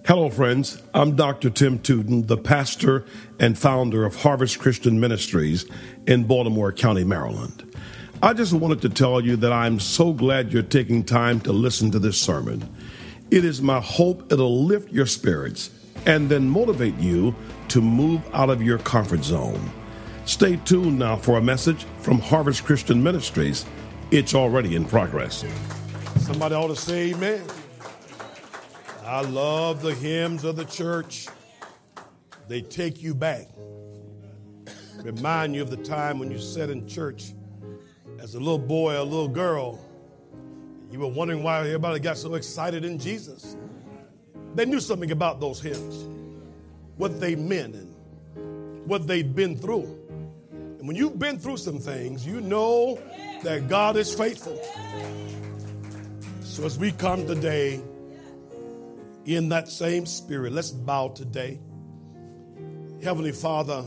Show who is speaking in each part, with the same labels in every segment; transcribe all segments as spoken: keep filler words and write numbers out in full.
Speaker 1: Hello, friends. I'm Doctor Tim Tootin, the pastor and founder of Harvest Christian Ministries in Baltimore County, Maryland. I just wanted to tell you that I'm so glad you're taking time to listen to this sermon. It is my hope it'll lift your spirits and then motivate you to move out of your comfort zone. Stay tuned now for a message from Harvest Christian Ministries. It's already in progress. Somebody ought to say amen. I love the hymns of the church. They take you back. Remind you of the time when you sat in church as a little boy or a little girl. You were wondering why everybody got so excited in Jesus. They knew something about those hymns, what they meant and what they'd been through. And when you've been through some things, you know that God is faithful. So as we come today, in that same spirit, let's bow today. Heavenly Father,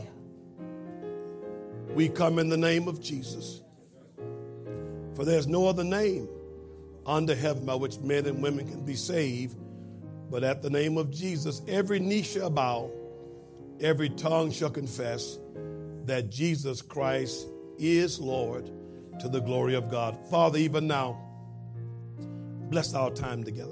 Speaker 1: we come in the name of Jesus. For there's no other name under heaven by which men and women can be saved, but at the name of Jesus, every knee shall bow, every tongue shall confess that Jesus Christ is Lord, to the glory of God. Father, even now, bless our time together.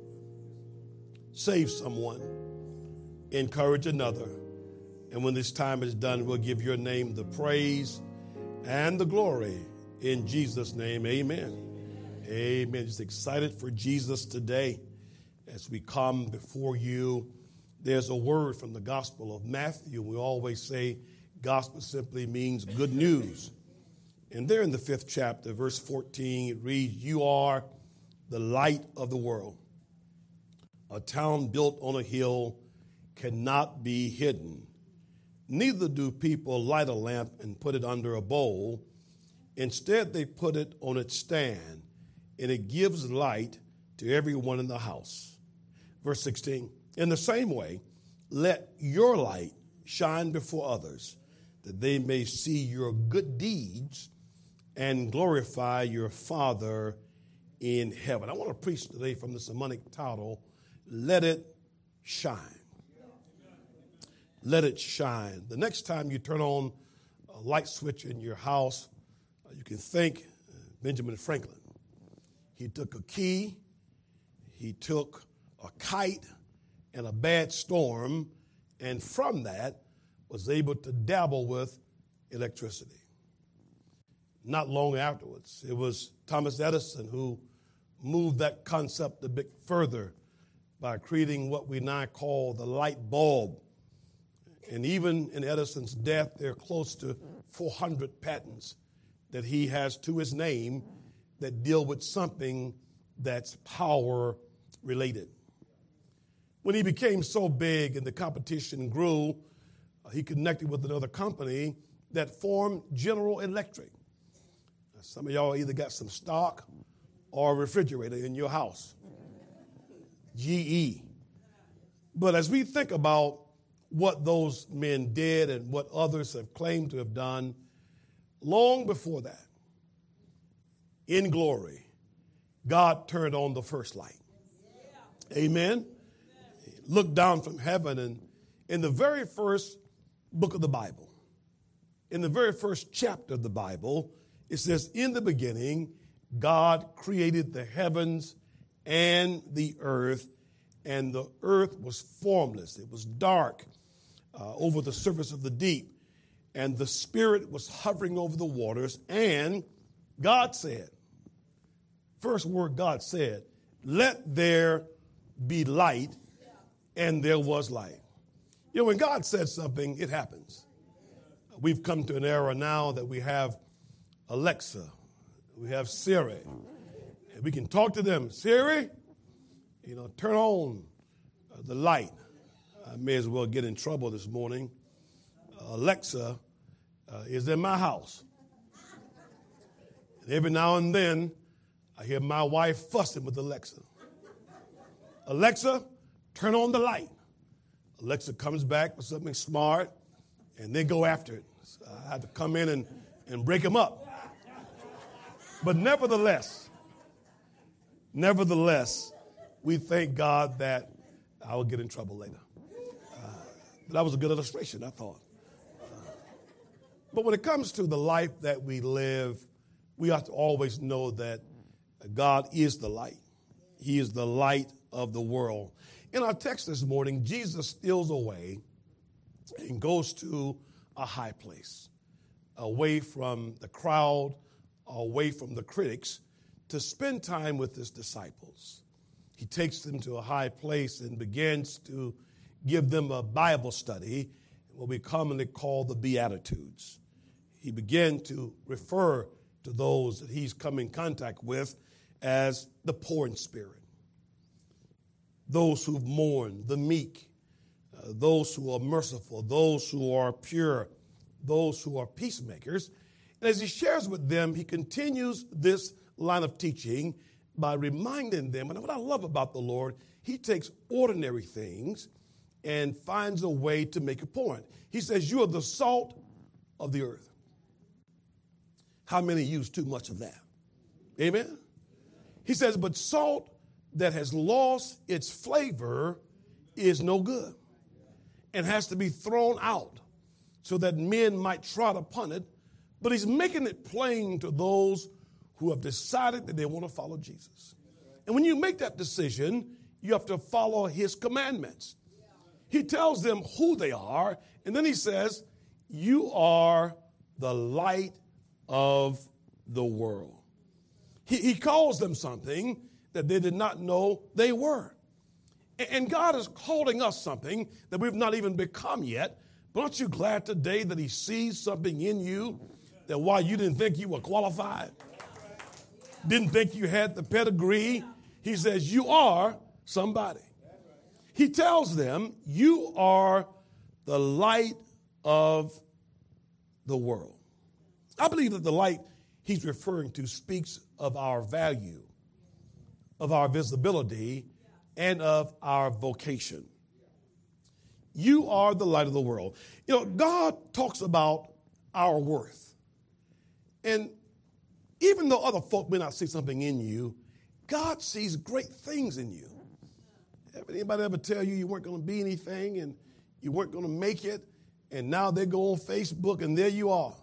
Speaker 1: Save someone, encourage another, and when this time is done, we'll give your name the praise and the glory. In Jesus' name, amen. Amen. Amen. Just excited for Jesus today as we come before you. There's a word from the Gospel of Matthew. We always say gospel simply means good news. And there in the fifth chapter, verse fourteen, it reads, "You are the light of the world. A town built on a hill cannot be hidden. Neither do people light a lamp and put it under a bowl. Instead, they put it on its stand, and it gives light to everyone in the house." Verse sixteen, "In the same way, let your light shine before others, that they may see your good deeds and glorify your Father in heaven." I want to preach today from the sermonic title, "Let It Shine." Let it shine. The next time you turn on a light switch in your house, you can thank Benjamin Franklin. He took a key, he took a kite and a bad storm, and from that was able to dabble with electricity. Not long afterwards, it was Thomas Edison who moved that concept a bit further by creating what we now call the light bulb. And even in Edison's death, there are close to four hundred patents that he has to his name that deal with something that's power related. When he became so big and the competition grew, uh, he connected with another company that formed General Electric. Now, some of y'all either got some stock or a refrigerator in your house. G E. But as we think about what those men did and what others have claimed to have done, long before that, in glory, God turned on the first light. Amen. Looked down from heaven, and in the very first book of the Bible, in the very first chapter of the Bible, it says, "In the beginning, God created the heavens and the earth, and the earth was formless." It was dark uh, over the surface of the deep, and the Spirit was hovering over the waters, and God said, first word God said, "Let there be light," and there was light. You know, when God says something, it happens. We've come to an era now that we have Alexa, we have Siri, and we can talk to them. "Siri, you know, turn on uh, the light." I may as well get in trouble this morning. Uh, Alexa uh, is in my house. And every now and then, I hear my wife fussing with Alexa. "Alexa, turn on the light." Alexa comes back with something smart, and they go after it. So I had to come in and, and break them up. But nevertheless, nevertheless, we thank God that I will get in trouble later. Uh, but that was a good illustration, I thought. Uh, but when it comes to the life that we live, we have to always know that God is the light. He is the light of the world. In our text this morning, Jesus steals away and goes to a high place, away from the crowd, away from the critics, to spend time with his disciples. He takes them to a high place and begins to give them a Bible study, what we commonly call the Beatitudes. He began to refer to those that he's come in contact with as the poor in spirit, those who mourn, the meek, uh, those who are merciful, those who are pure, those who are peacemakers. And as he shares with them, he continues this line of teaching by reminding them, and what I love about the Lord, he takes ordinary things and finds a way to make a point. He says, you are the salt of the earth. How many use too much of that? Amen? He says, but salt that has lost its flavor is no good and has to be thrown out so that men might trot upon it. But he's making it plain to those who have decided that they want to follow Jesus. And when you make that decision, you have to follow his commandments. He tells them who they are, and then he says, you are the light of the world. He, he calls them something that they did not know they were. And, and God is calling us something that we've not even become yet. But aren't you glad today that he sees something in you that while you didn't think you were qualified, didn't think you had the pedigree, he says you are somebody. He tells them you are the light of the world. I believe that the light he's referring to speaks of our value, of our visibility, and of our vocation. You are the light of the world. You know, God talks about our worth. And even though other folk may not see something in you, God sees great things in you. Anybody ever tell you you weren't going to be anything and you weren't going to make it, and now they go on Facebook and there you are?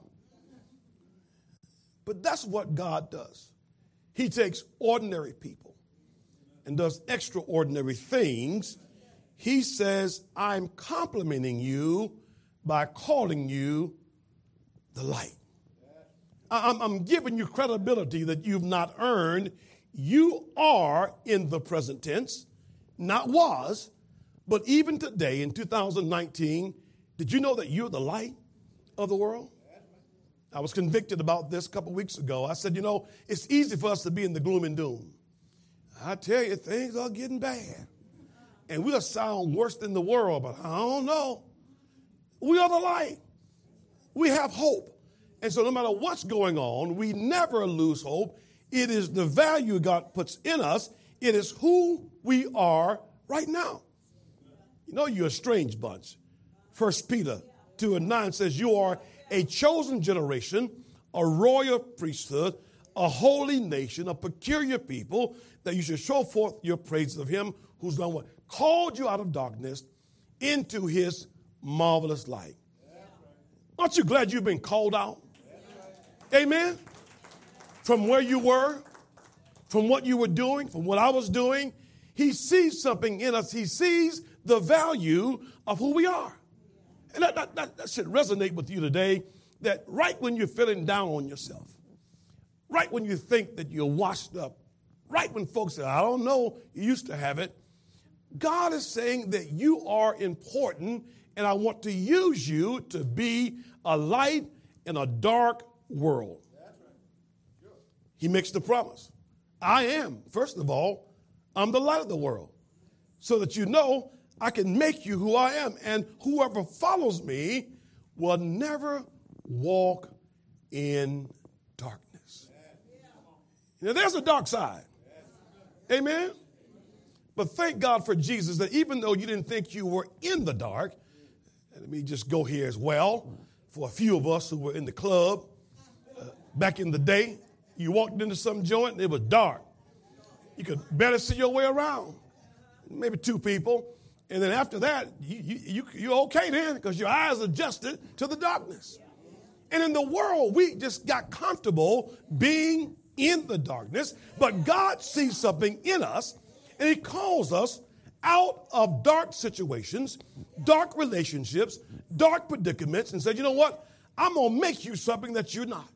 Speaker 1: But that's what God does. He takes ordinary people and does extraordinary things. He says, I'm complimenting you by calling you the light. I'm, I'm giving you credibility that you've not earned. You are in the present tense, not was, but even today in two thousand nineteen, did you know that you're the light of the world? I was convicted about this a couple weeks ago. I said, you know, it's easy for us to be in the gloom and doom. I tell you, things are getting bad. And we'll sound worse than the world, but I don't know. We are the light. We have hope. And so no matter what's going on, we never lose hope. It is the value God puts in us. It is who we are right now. You know, you're a strange bunch. First Peter two and nine says you are a chosen generation, a royal priesthood, a holy nation, a peculiar people, that you should show forth your praises of him who's done what? Called you out of darkness into his marvelous light. Aren't you glad you've been called out? Amen. From where you were, from what you were doing, from what I was doing, he sees something in us. He sees the value of who we are. And that, that, that, that should resonate with you today, that right when you're feeling down on yourself, right when you think that you're washed up, right when folks say, I don't know, you used to have it, God is saying that you are important, and I want to use you to be a light in a dark world. He makes the promise. I am, first of all, I'm the light of the world, so that you know I can make you who I am, and whoever follows me will never walk in darkness. Now, there's a dark side. Amen? But thank God for Jesus that even though you didn't think you were in the dark, and let me just go here as well, for a few of us who were in the club uh, back in the day, you walked into some joint and it was dark. You could barely see your way around. Maybe two people. And then after that, you, you, you, you're okay then because your eyes adjusted to the darkness. And in the world, we just got comfortable being in the darkness, but God sees something in us, and he calls us out of dark situations, dark relationships, dark predicaments, and said, you know what? I'm going to make you something that you're not.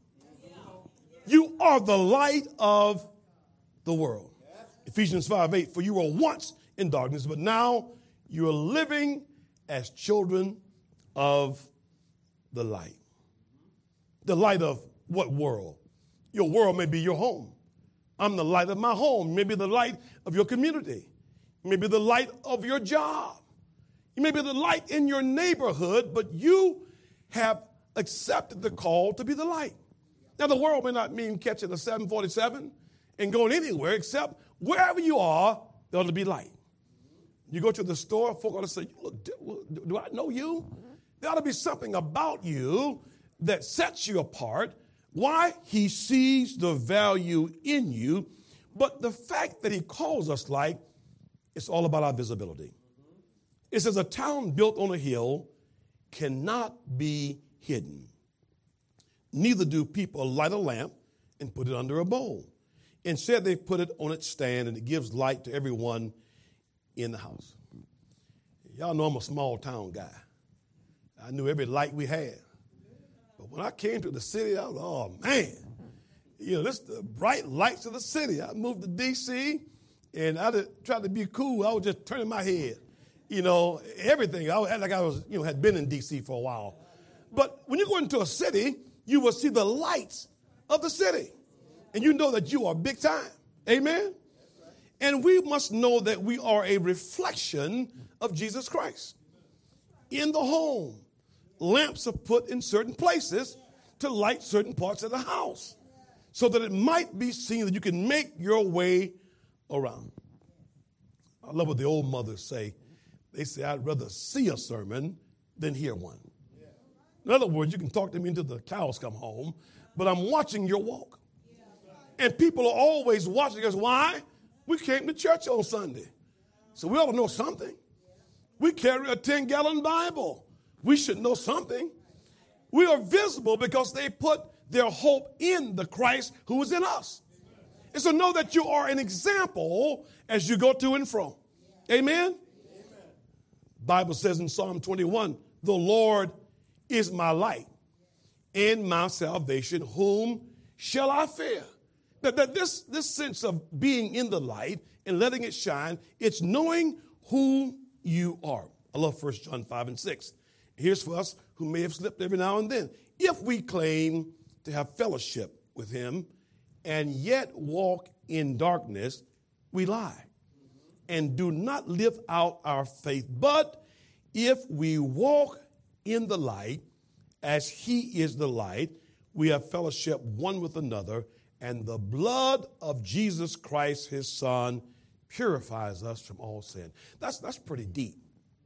Speaker 1: You are the light of the world. Ephesians five eight, for you were once in darkness, but now you are living as children of the light. The light of what world? Your world may be your home. I'm the light of my home. Maybe the light of your community. Maybe the light of your job. You may be the light in your neighborhood, but you have accepted the call to be the light. Now, the world may not mean catching a seven forty-seven and going anywhere except wherever you are, there ought to be light. You go to the store, folk ought to say, look, do, do I know you? There ought to be something about you that sets you apart. Why? He sees the value in you. But the fact that he calls us light, it's all about our visibility. It says a town built on a hill cannot be hidden. Neither do people light a lamp and put it under a bowl. Instead, they put it on its stand, and it gives light to everyone in the house. Y'all know I'm a small town guy. I knew every light we had. But when I came to the city, I was, oh, man. You know, this the bright lights of the city. I moved to D C, and I tried to be cool. I was just turning my head. You know, everything. I had like I was, you know, had been in D C for a while. But when you go into a city, you will see the lights of the city. And you know that you are big time. Amen? And we must know that we are a reflection of Jesus Christ. In the home, lamps are put in certain places to light certain parts of the house so that it might be seen that you can make your way around. I love what the old mothers say. They say, I'd rather see a sermon than hear one. In other words, you can talk to me until the cows come home, but I'm watching your walk. And people are always watching us. Why? We came to church on Sunday. So we ought to know something. We carry a ten-gallon Bible. We should know something. We are visible because they put their hope in the Christ who is in us. And so know that you are an example as you go to and fro. Amen? The Bible says in Psalm twenty-one, the Lord is my light and my salvation. Whom shall I fear? That, that this, this sense of being in the light and letting it shine, it's knowing who you are. I love First John five and six. Here's for us who may have slipped every now and then. If we claim to have fellowship with him and yet walk in darkness, we lie and do not live out our faith. But if we walk in the light as he is the light, we have fellowship one with another, and the blood of Jesus Christ, his son, purifies us from all sin. That's, that's pretty deep.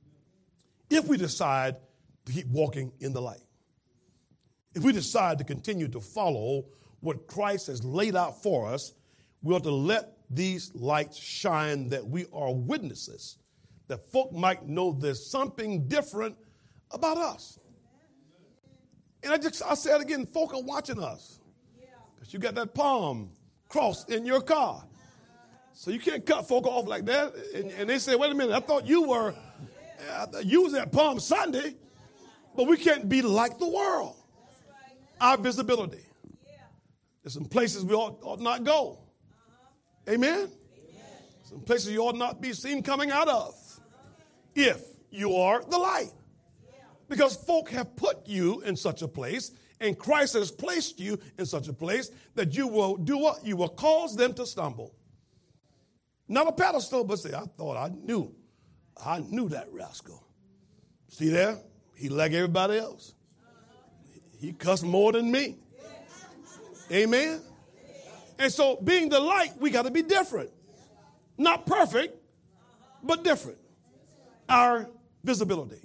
Speaker 1: If we decide to keep walking in the light, if we decide to continue to follow what Christ has laid out for us, we ought to let these lights shine that we are witnesses, that folk might know there's something different about us. And I just, I say it again, folk are watching us. Because you got that palm cross in your car. So you can't cut folk off like that. And, and they say, wait a minute, I thought you were, I thought you was at Palm Sunday. But we can't be like the world. Our visibility. There's some places we ought, ought not go. Amen? Some places you ought not be seen coming out of. If you are the light. Because folk have put you in such a place, and Christ has placed you in such a place that you will do what? You will cause them to stumble. Not a pedestal, but say, I thought I knew. I knew that rascal. See there? He like everybody else. He cussed more than me. Amen? And so being the light, we got to be different. Not perfect, but different. Our visibility.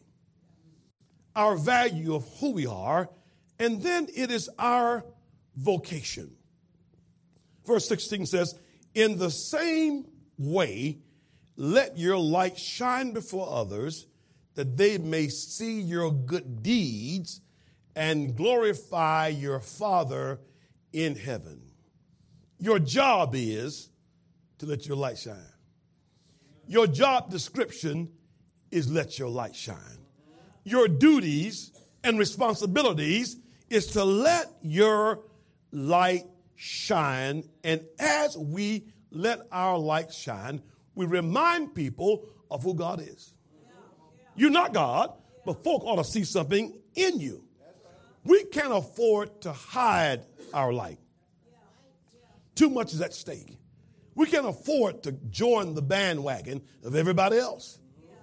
Speaker 1: Our value of who we are, and then it is our vocation. Verse sixteen says, in the same way, let your light shine before others, that they may see your good deeds and glorify your Father in heaven. Your job is to let your light shine. Your job description is let your light shine. Your duties and responsibilities is to let your light shine. And as we let our light shine, we remind people of who God is. You're not God, but folk ought to see something in you. We can't afford to hide our light. Too much is at stake. We can't afford to join the bandwagon of everybody else.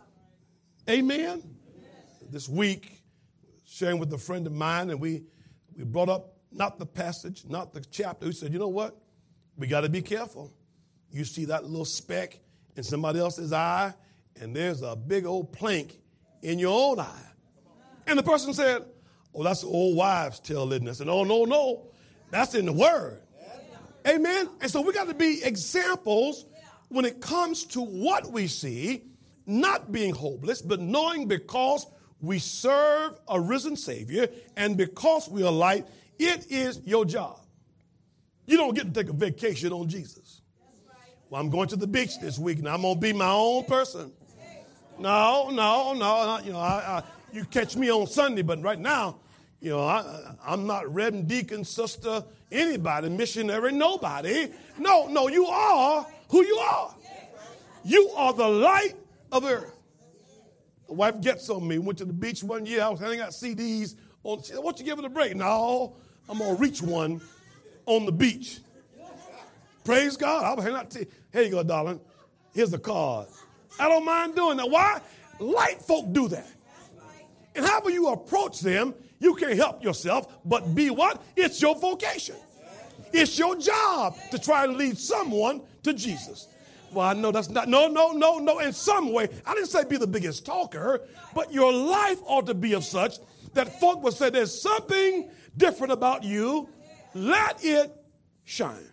Speaker 1: Amen? This week, sharing with a friend of mine, and we, we brought up not the passage, not the chapter. We said, you know what? We got to be careful. You see that little speck in somebody else's eye, and there's a big old plank in your own eye. And the person said, oh, that's the old wives' tale, isn't it? I said, oh, no, no. That's in the Word. Amen? And so we got to be examples when it comes to what we see, not being hopeless, but knowing because we serve a risen Savior and because we are light, it is your job. You don't get to take a vacation on Jesus. Well, I'm going to the beach this week, and I'm going to be my own person. No, no, no. You know, I, I, you catch me on Sunday, but right now, you know, I, I'm not Reverend Deacon, sister, anybody, missionary, nobody. No, no, you are who you are. You are the light of earth. The wife gets on me. Went to the beach one year. I was handing out C Ds. On, she said, won't you give it a break? No, I'm going to reach one on the beach. Praise God. I'll hand out to you. Here you go, darling. Here's the card. I don't mind doing that. Why? Light folk do that. And however you approach them, you can't help yourself, but be what? It's your vocation. It's your job to try and lead someone to Jesus. Well, I know that's not, no, no, no, no. In some way, I didn't say be the biggest talker, but your life ought to be of such that folk will say there's something different about you. Let it shine.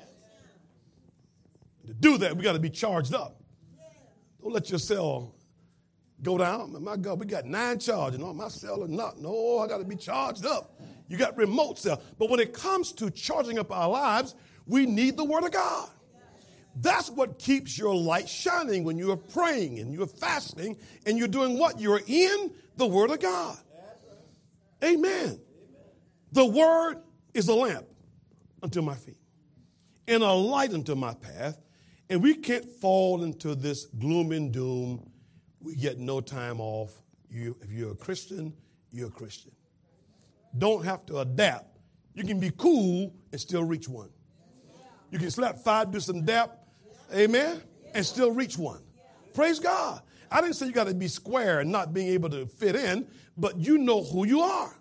Speaker 1: To do that, we got to be charged up. Don't let your cell go down. My God, we got nine charging. No, my cell is not. No, I got to be charged up. You got remote cell. But when it comes to charging up our lives, we need the Word of God. That's what keeps your light shining when you are praying and you're fasting and you're doing what? You're in the Word of God. Amen. The Word is a lamp unto my feet and a light unto my path. And we can't fall into this gloom and doom. We get no time off. You, if you're a Christian, you're a Christian. Don't have to adapt. You can be cool and still reach one. You can slap five, do some dap, amen, and still reach one. Praise God. I didn't say you got to be square and not being able to fit in, but you know who you are.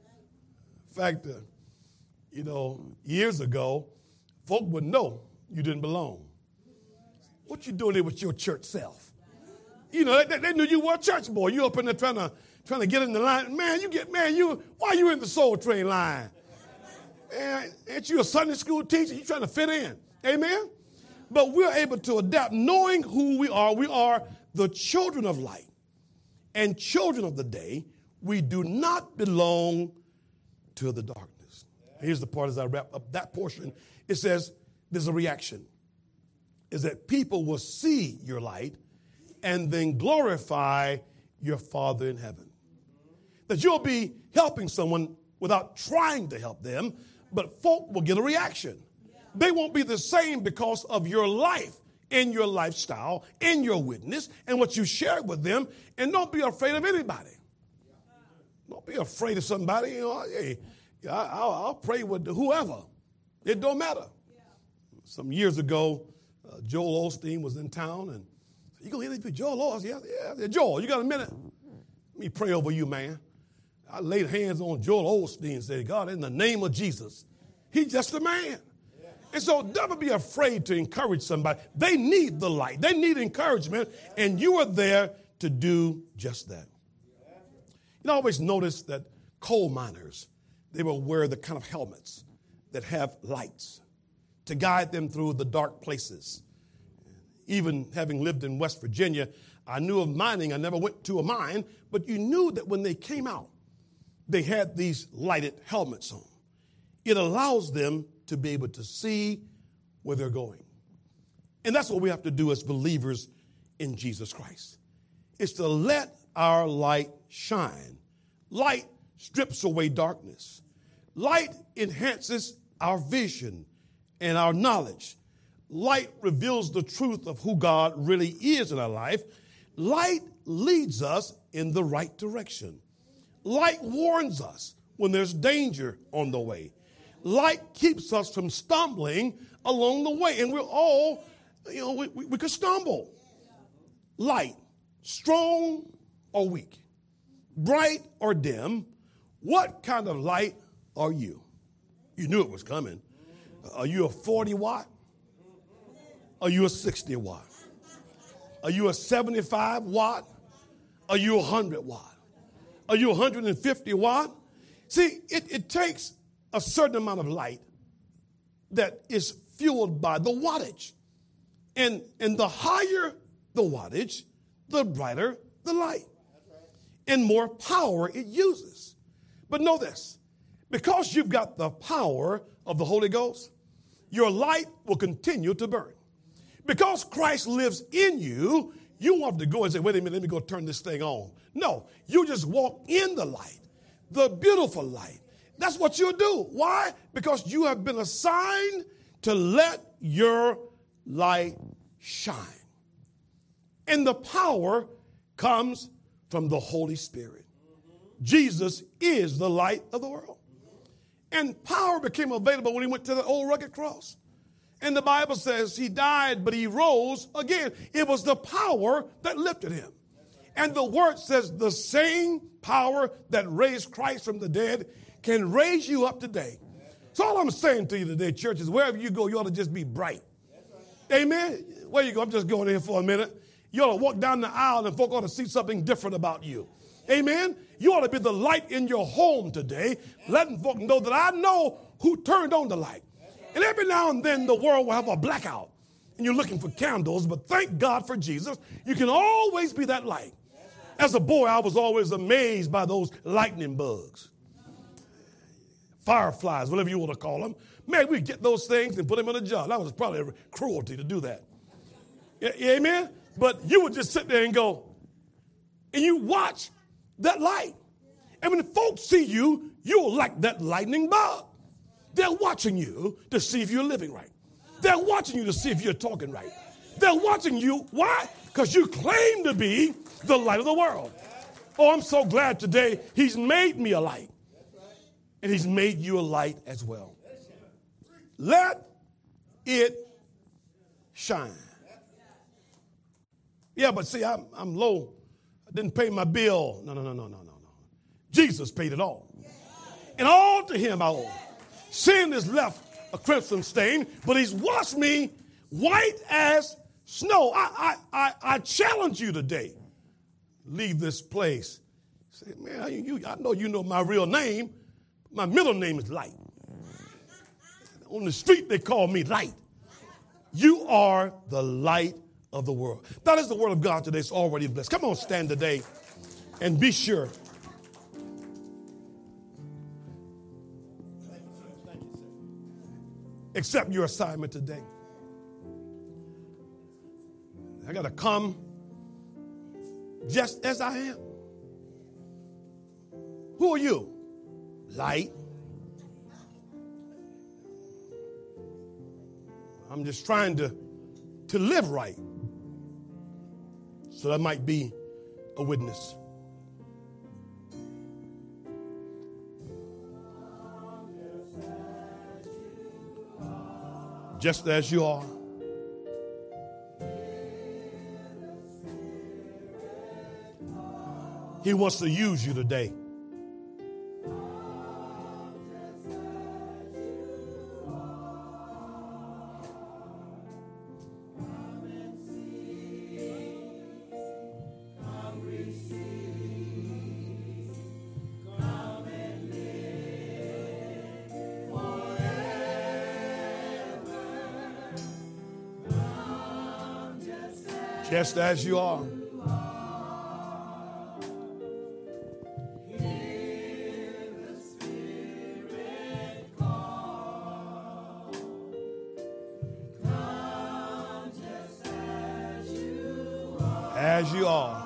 Speaker 1: In fact, uh, you know, years ago, folk would know you didn't belong. What you doing there with your church self? You know, they, they knew you were a church boy. You up in there trying to trying to get in the line. Man, you get man, you why you in the Soul Train line? Man, ain't you a Sunday school teacher? You trying to fit in. Amen? But we're able to adapt, knowing who we are. We are the children of light and children of the day. We do not belong to the darkness. Here's the part as I wrap up that portion. It says there's a reaction. Is that people will see your light and then glorify your Father in heaven. That you'll be helping someone without trying to help them, but folk will get a reaction. They won't be the same because of your life and your lifestyle and your witness and what you share with them. And don't be afraid of anybody. Don't be afraid of somebody. You know, hey, I'll, I'll pray with whoever. It don't matter. Some years ago, Uh, Joel Osteen was in town, and you gonna interview Joel Osteen? Yeah, yeah, Joel, you got a minute? Let me pray over you, man. I laid hands on Joel Osteen and said, God, in the name of Jesus, he's just a man. Yeah. And so never be afraid to encourage somebody. They need the light. They need encouragement, and you are there to do just that. You know, I always notice that coal miners, they will wear the kind of helmets that have lights to guide them through the dark places. even having lived in West Virginia, I knew of mining. I never went to a mine, but you knew that when they came out, they had these lighted helmets on. It allows them to be able to see where they're going. And that's what we have to do as believers in Jesus Christ. It's to let our light shine. Light strips away darkness. Light enhances our vision and our knowledge. Light reveals the truth of who God really is in our life. Light leads us in the right direction. Light warns us when there's danger on the way. Light keeps us from stumbling along the way. And we're all, you know, we, we, we could stumble. Light, strong or weak, bright or dim, what kind of light are you? You knew it was coming. Are you a forty watt? Are you a sixty watt? Are you a seventy-five watt? Are you a one hundred watt? Are you one hundred fifty watt? See, it, it takes a certain amount of light that is fueled by the wattage. And, and the higher the wattage, the brighter the light. And more power it uses. But know this, because you've got the power of the Holy Ghost, your light will continue to burn. Because Christ lives in you, you won't have to go and say, wait a minute, let me go turn this thing on. No, you just walk in the light, the beautiful light. That's what you'll do. Why? Because you have been assigned to let your light shine. And the power comes from the Holy Spirit. Jesus is the light of the world. And power became available when he went to the old rugged cross. And the Bible says he died, but he rose again. It was the power that lifted him. And the word says the same power that raised Christ from the dead can raise you up today. So all I'm saying to you today, church, is wherever you go, you ought to just be bright. Amen. Where you go? I'm just going in for a minute. You ought to walk down the aisle and folk ought to see something different about you. Amen. You ought to be the light in your home today, letting folk know that I know who turned on the light. And every now and then the world will have a blackout and you're looking for candles, but thank God for Jesus. You can always be that light. As a boy, I was always amazed by those lightning bugs, fireflies, whatever you want to call them. Man, we'd get those things and put them in a jar. That was probably cruelty to do that. Yeah, amen? But you would just sit there and go, and you watch that light. And when folks see you, you'll like that lightning bug. They're watching you to see if you're living right. They're watching you to see if you're talking right. They're watching you. Why? Because you claim to be the light of the world. Oh, I'm so glad today he's made me a light. And he's made you a light as well. Let it shine. Yeah, but see, I'm, I'm low. I didn't pay my bill. No, no, no, no, no, no, no. Jesus paid it all. And all to him I owe. Sin has left a crimson stain, but he's washed me white as snow. I, I, I, I challenge you today. Leave this place. Say, man, you, you, I know you know my real name. My middle name is Light. On the street, they call me Light. You are the light of the world. That is the word of God today. It's already blessed. Come on, stand today and be sure. Accept your assignment today. I got to come just as I am. Who are you? Light. I'm just trying to, to live right so that I might be a witness. Just as you are. He wants to use you today. Just as you are. As you are.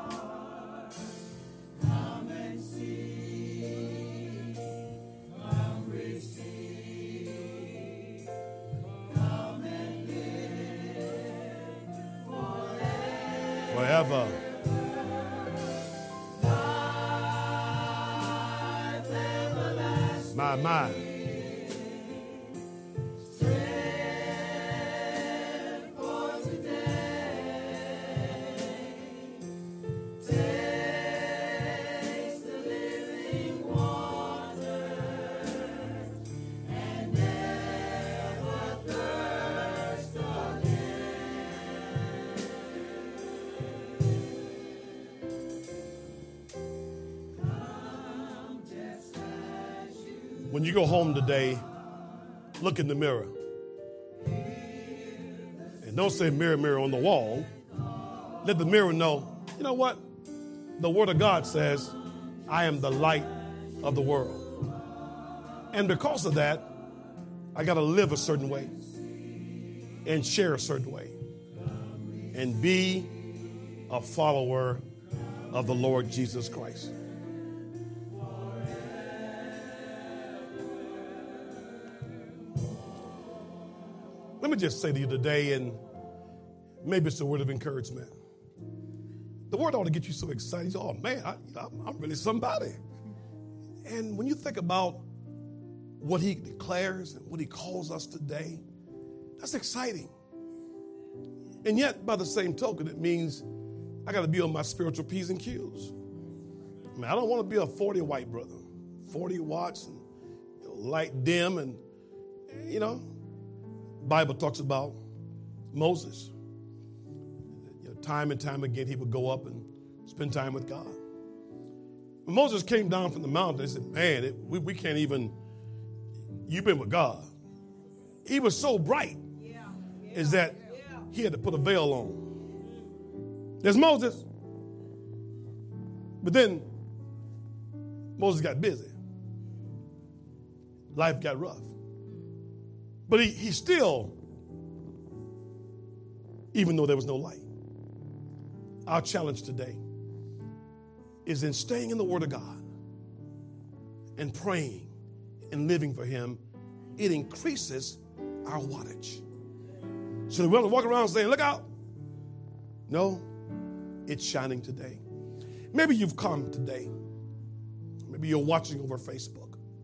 Speaker 2: Come and see. Come receive. Come and live forever.
Speaker 1: Forever.
Speaker 2: Life everlasting.
Speaker 1: My, my. When you go home today, look in the mirror. And don't say mirror, mirror on the wall. Let the mirror know, you know what? The Word of God says, I am the light of the world. And because of that, I got to live a certain way and share a certain way and be a follower of the Lord Jesus Christ. Let me just say to you today, and maybe it's a word of encouragement. The word ought to get you so excited. Oh, man, I, I'm really somebody. And when you think about what he declares and what he calls us today, that's exciting. And yet, by the same token, it means I got to be on my spiritual P's and Q's. I mean, I don't want to be a forty white brother, forty watts and you know, light dim, and you know. Bible talks about Moses. You know, time and time again, he would go up and spend time with God. When Moses came down from the mountain, they said, man, it, we, we can't even, you've been with God. He was so bright yeah, yeah, is that yeah. he had to put a veil on. There's Moses. But then Moses got busy. Life got rough. But he, he still, even though there was no light, our challenge today is in staying in the Word of God and praying and living for Him. It increases our wattage. So we don't walk around saying, look out. No, it's shining today. Maybe you've come today. Maybe you're watching over Facebook.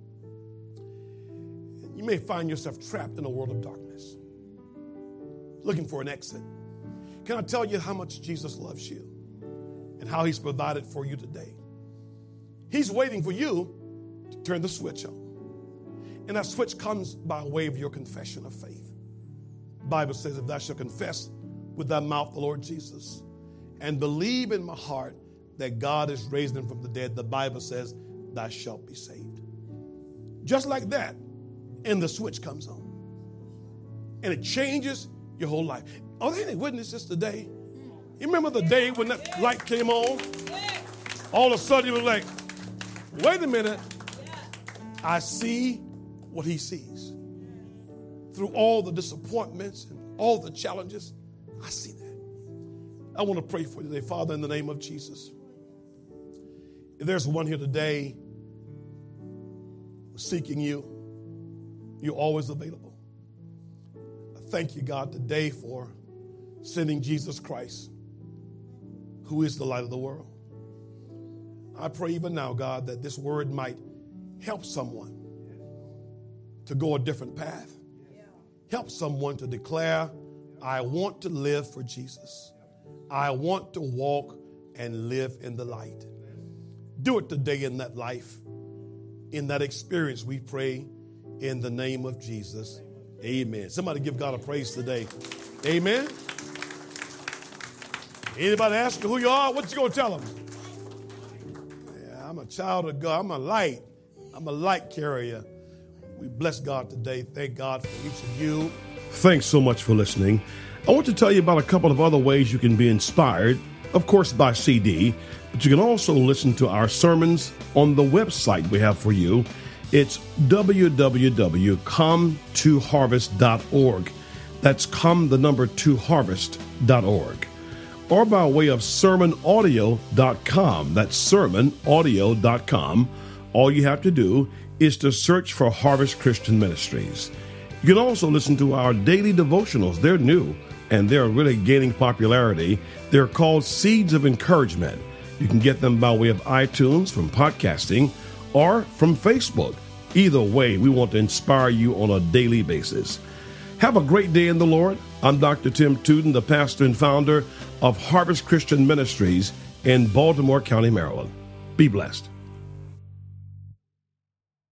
Speaker 1: You may find yourself trapped in a world of darkness, looking for an exit. Can I tell you how much Jesus loves you and how He's provided for you today? He's waiting for you to turn the switch on. And that switch comes by way of your confession of faith. The Bible says, if thou shalt confess with thy mouth the Lord Jesus and believe in my heart that God has raised him from the dead, the Bible says, thou shalt be saved. Just like that. And the switch comes on. And it changes your whole life. Are there any witnesses today? You remember the day when that light came on? All of a sudden you were like, wait a minute. I see what he sees. Through all the disappointments and all the challenges, I see that. I want to pray for you today. Father, in the name of Jesus. If there's one here today seeking you, you're always available. I thank you, God, today for sending Jesus Christ, who is the light of the world. I pray even now, God, that this word might help someone to go a different path. Help someone to declare, I want to live for Jesus. I want to walk and live in the light. Do it today in that life, in that experience, we pray. In the name of Jesus, amen. Somebody give God a praise today. Amen. Anybody ask you who you are? What you going to tell them? Yeah, I'm a child of God. I'm a light. I'm a light carrier. We bless God today. Thank God for each of you. Thanks so much for listening. I want to tell you about a couple of other ways you can be inspired, of course, by C D, but you can also listen to our sermons on the website we have for you. It's w w w dot come to harvest dot org. That's come, the number two harvest dot org. Or by way of sermon audio dot com. That's sermon audio dot com. All you have to do is to search for Harvest Christian Ministries. You can also listen to our daily devotionals. They're new, and they're really gaining popularity. They're called Seeds of Encouragement. You can get them by way of iTunes, from podcasting, or from Facebook. Either way, we want to inspire you on a daily basis. Have a great day in the Lord. I'm Doctor Tim Tuden, the pastor and founder of Harvest Christian Ministries in Baltimore County, Maryland. Be blessed.